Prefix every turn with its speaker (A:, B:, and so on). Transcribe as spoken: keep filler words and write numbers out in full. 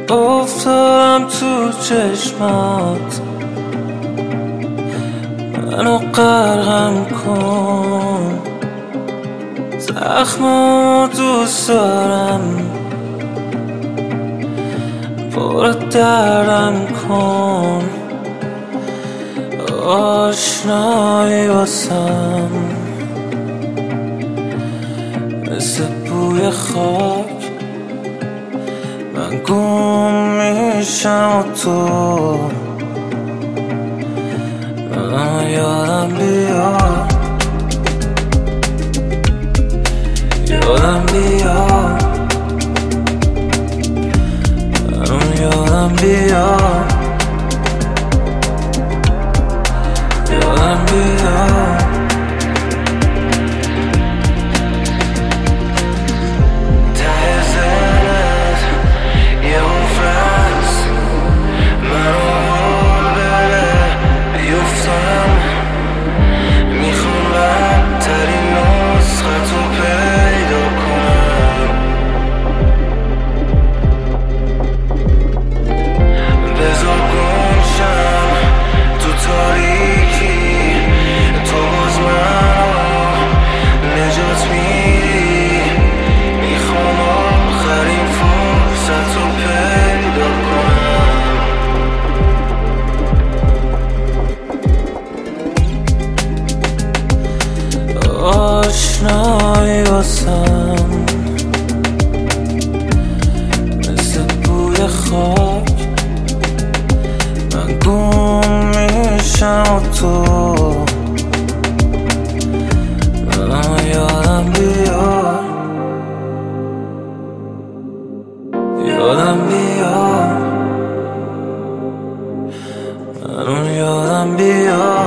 A: افتادم تو چشمات، منو غرقم کن، زخمامو دوست دارم، پر دردم کن، آشنایی واسم مثل بوی خاک، من گم میشم و تو من یادم بیار، یادم بیار، من یادم بیار، یادم بیار. آشنایی واسم مثل بوی خاک، من گم میشم و تو من یادم بیار، یادم بیار، من یادم بیار.